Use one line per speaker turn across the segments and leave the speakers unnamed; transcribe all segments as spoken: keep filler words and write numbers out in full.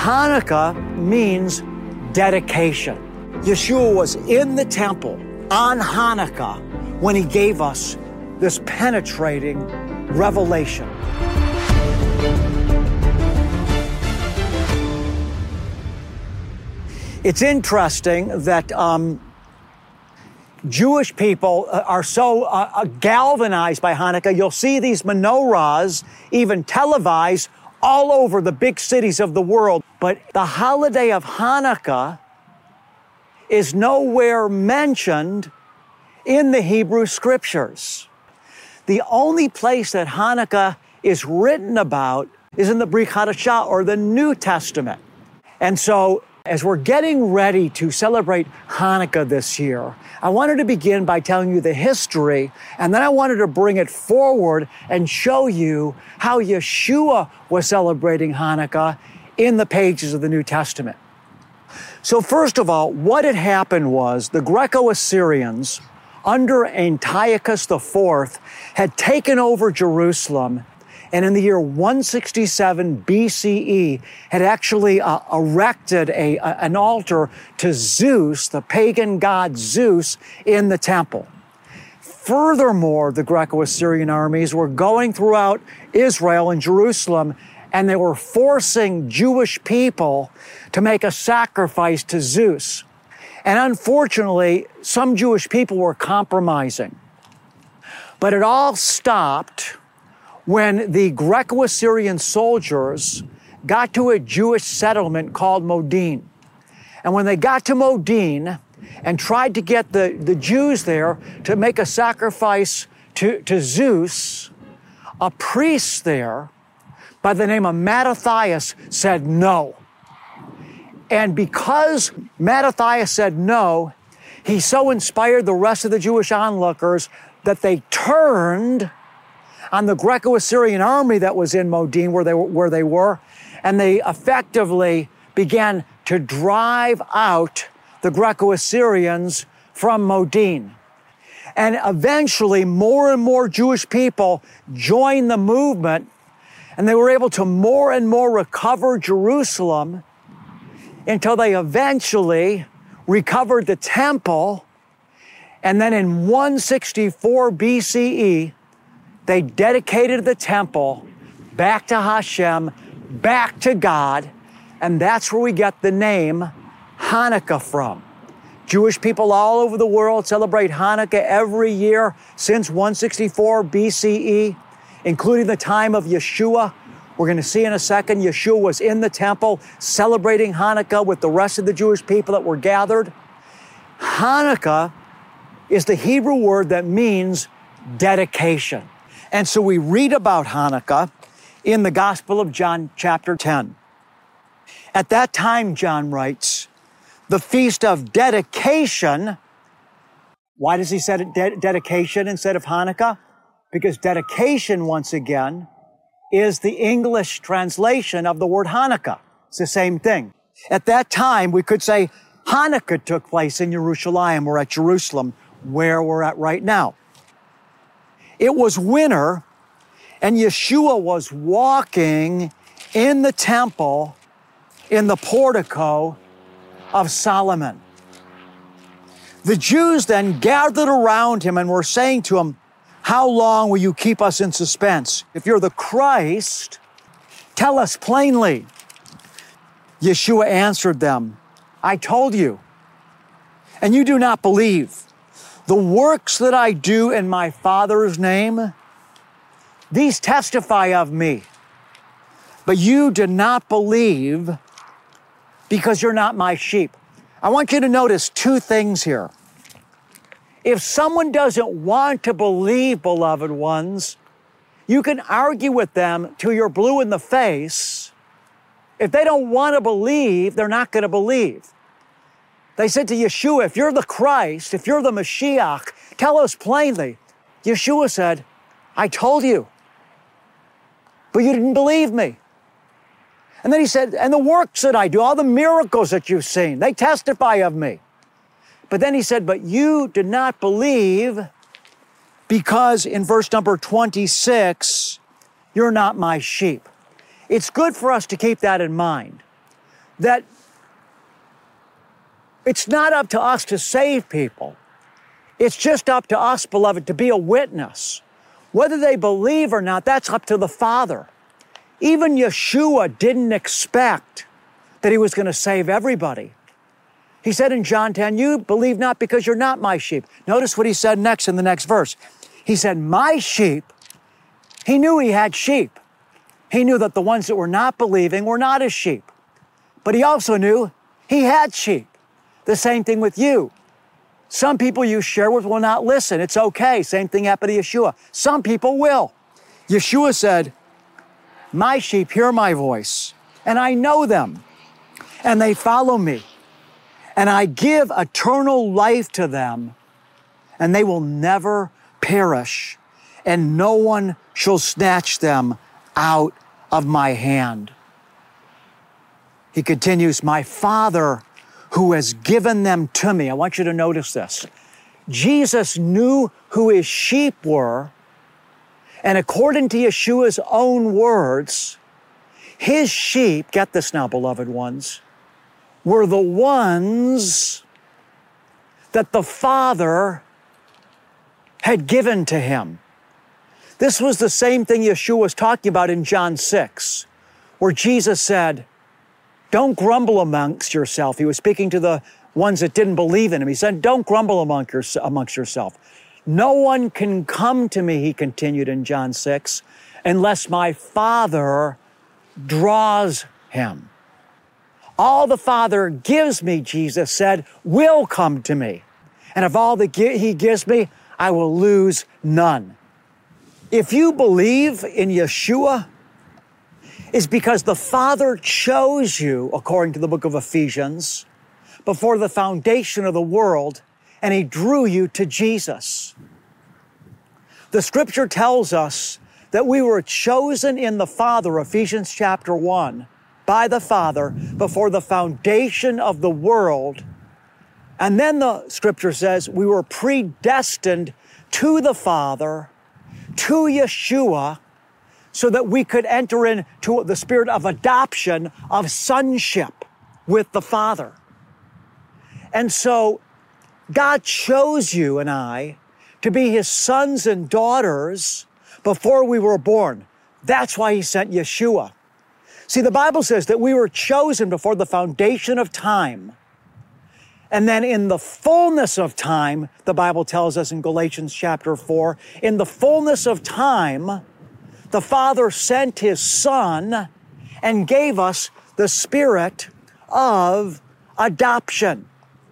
Hanukkah means dedication. Yeshua was in the temple on Hanukkah when he gave us this penetrating revelation. It's interesting that um, Jewish people are so uh, galvanized by Hanukkah. You'll see these menorahs even televised all over the big cities of the world. But the holiday of Hanukkah is nowhere mentioned in the Hebrew Scriptures. The only place that Hanukkah is written about is in the Brit Hadashah, or the New Testament. And so, as we're getting ready to celebrate Hanukkah this year, I wanted to begin by telling you the history, and then I wanted to bring it forward and show you how Yeshua was celebrating Hanukkah in the pages of the New Testament. So first of all, what had happened was the Greco-Assyrians under Antiochus the Fourth had taken over Jerusalem, and in the year one sixty-seven B C E had actually uh, erected a, a, an altar to Zeus, the pagan god Zeus, in the temple. Furthermore, the Greco-Assyrian armies were going throughout Israel and Jerusalem, and they were forcing Jewish people to make a sacrifice to Zeus. And unfortunately, some Jewish people were compromising. But it all stopped when the Greco-Assyrian soldiers got to a Jewish settlement called Modin. And when they got to Modin and tried to get the, the Jews there to make a sacrifice to, to Zeus, a priest there by the name of Mattathias said no. And because Mattathias said no, he so inspired the rest of the Jewish onlookers that they turned on the Greco-Assyrian army that was in Modin, where they were, where they were, and they effectively began to drive out the Greco-Assyrians from Modin. And eventually, more and more Jewish people joined the movement, and they were able to more and more recover Jerusalem until they eventually recovered the temple. And then in one sixty-four B C E, they dedicated the temple back to Hashem, back to God, and that's where we get the name Hanukkah from. Jewish people all over the world celebrate Hanukkah every year since one sixty-four B C E, including the time of Yeshua. We're going to see in a second, Yeshua was in the temple celebrating Hanukkah with the rest of the Jewish people that were gathered. Hanukkah is the Hebrew word that means dedication. And so we read about Hanukkah in the Gospel of John, chapter ten. At that time, John writes, the feast of dedication. Why does he say de- dedication instead of Hanukkah? Because dedication, once again, is the English translation of the word Hanukkah. It's the same thing. At that time, we could say Hanukkah took place in Jerusalem or at Jerusalem, where we're at right now. It was winter, and Yeshua was walking in the temple in the portico of Solomon. The Jews then gathered around him and were saying to him, how long will you keep us in suspense? If you're the Christ, tell us plainly. Yeshua answered them, I told you, and you do not believe. The works that I do in my Father's name, these testify of me. But you do not believe because you're not my sheep. I want you to notice two things here. If someone doesn't want to believe, beloved ones, you can argue with them till you're blue in the face. If they don't want to believe, they're not going to believe. They said to Yeshua, if you're the Christ, if you're the Mashiach, tell us plainly. Yeshua said, I told you, but you didn't believe me. And then he said, and the works that I do, all the miracles that you've seen, they testify of me. But then he said, but you did not believe because in verse number twenty-six, you're not my sheep. It's good for us to keep that in mind. that it's not up to us to save people. It's just up to us, beloved, to be a witness. Whether they believe or not, that's up to the Father. Even Yeshua didn't expect that he was going to save everybody. He said in John ten, you believe not because you're not my sheep. Notice what he said next in the next verse. He said, my sheep. He knew he had sheep. He knew that the ones that were not believing were not his sheep. But he also knew he had sheep. The same thing with you. Some people you share with will not listen. It's okay. Same thing happened to Yeshua. Some people will. Yeshua said, my sheep hear my voice, and I know them, and they follow me. And I give eternal life to them, and they will never perish, and no one shall snatch them out of my hand. He continues, my Father who has given them to me. I want you to notice this. Jesus knew who his sheep were, and according to Yeshua's own words, his sheep, get this now, beloved ones, were the ones that the Father had given to him. This was the same thing Yeshua was talking about in John six, where Jesus said, don't grumble amongst yourself. He was speaking to the ones that didn't believe in him. He said, don't grumble among your, amongst yourself. No one can come to me, he continued in John six, unless my Father draws him. All the Father gives me, Jesus said, will come to me. And of all that he gives me, I will lose none. If you believe in Yeshua, it's because the Father chose you, according to the book of Ephesians, before the foundation of the world, and he drew you to Jesus. The scripture tells us that we were chosen in the Father, Ephesians chapter one, by the Father before the foundation of the world. And then the scripture says we were predestined to the Father, to Yeshua, so that we could enter into the spirit of adoption, of sonship with the Father. And so God chose you and I to be his sons and daughters before we were born. That's why he sent Yeshua. See, the Bible says that we were chosen before the foundation of time. And then in the fullness of time, the Bible tells us in Galatians chapter four, in the fullness of time, the Father sent his Son and gave us the spirit of adoption.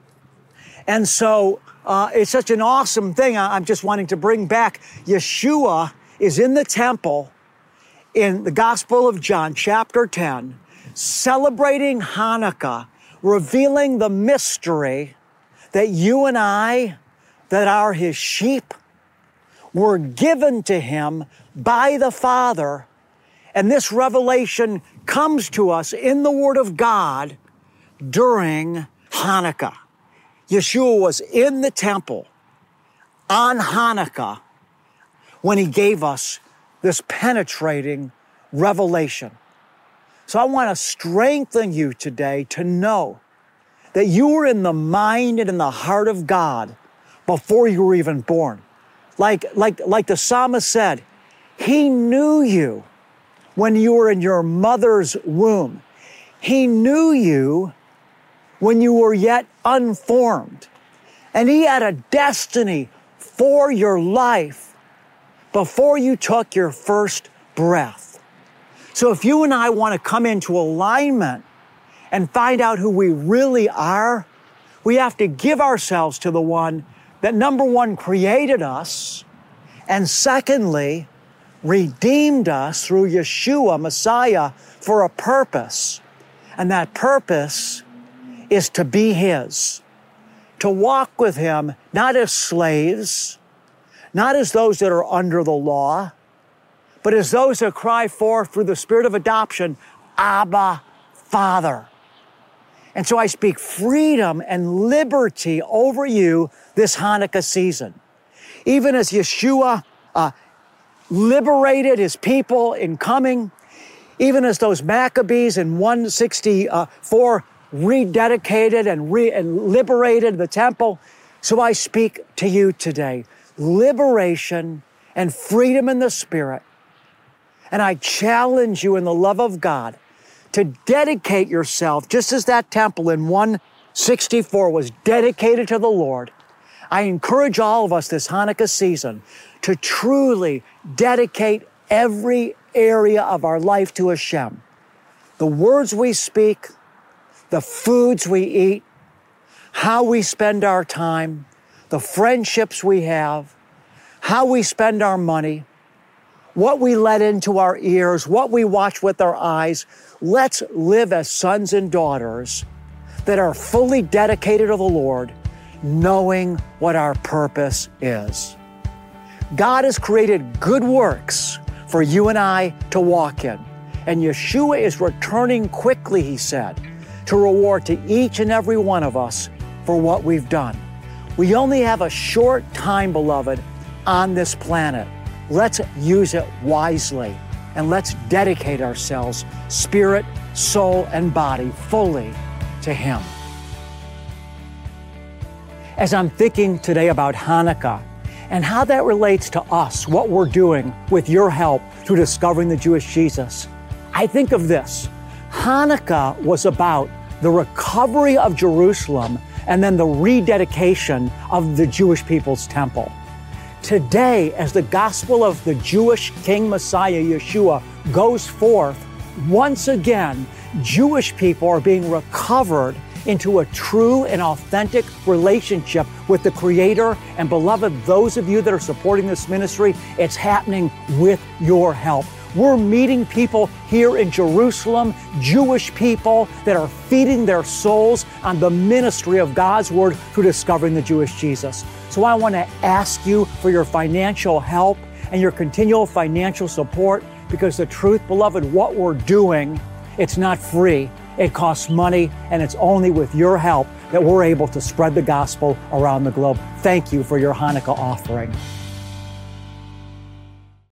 And so uh, it's such an awesome thing. I'm just wanting to bring back. Yeshua is in the temple in the Gospel of John, chapter ten, celebrating Hanukkah, revealing the mystery that you and I, that are his sheep, were given to him by the Father. And this revelation comes to us in the Word of God during Hanukkah. Yeshua was in the temple on Hanukkah when he gave us this penetrating revelation. So I want to strengthen you today to know that you were in the mind and in the heart of God before you were even born. Like, like, like the psalmist said, he knew you when you were in your mother's womb. He knew you when you were yet unformed. And he had a destiny for your life before you took your first breath. So if you and I want to come into alignment and find out who we really are, we have to give ourselves to the one that, number one, created us, and secondly, redeemed us through Yeshua, Messiah, for a purpose. And that purpose is to be his, to walk with him, not as slaves, not as those that are under the law, but as those that cry forth through the spirit of adoption, Abba, Father. And so I speak freedom and liberty over you this Hanukkah season. Even as Yeshua uh, liberated his people in coming, Even as those Maccabees in one sixty-four rededicated and, re- and liberated the temple, so I speak to you today. Liberation and freedom in the Spirit. And I challenge you in the love of God to dedicate yourself, just as that temple in one sixty-four was dedicated to the Lord. I encourage all of us this Hanukkah season to truly dedicate every area of our life to Hashem. The words we speak, the foods we eat, how we spend our time, the friendships we have, how we spend our money, what we let into our ears, what we watch with our eyes. Let's live as sons and daughters that are fully dedicated to the Lord, knowing what our purpose is. God has created good works for you and I to walk in. And Yeshua is returning quickly, he said, to reward to each and every one of us for what we've done. We only have a short time, beloved, on this planet. Let's use it wisely, and let's dedicate ourselves, spirit, soul, and body, fully to Him. As I'm thinking today about Hanukkah and how that relates to us, what we're doing with your help through discovering the Jewish Jesus, I think of this. Hanukkah was about the recovery of Jerusalem and then the rededication of the Jewish people's temple. Today, as the gospel of the Jewish King Messiah, Yeshua, goes forth, once again, Jewish people are being recovered into a true and authentic relationship with the Creator. And beloved, those of you that are supporting this ministry, it's happening with your help. We're meeting people here in Jerusalem, Jewish people that are feeding their souls on the ministry of God's Word through discovering the Jewish Jesus. So I want to ask you for your financial help and your continual financial support, because the truth, beloved, what we're doing, it's not free. It costs money, and it's only with your help that we're able to spread the gospel around the globe. Thank you for your Hanukkah offering.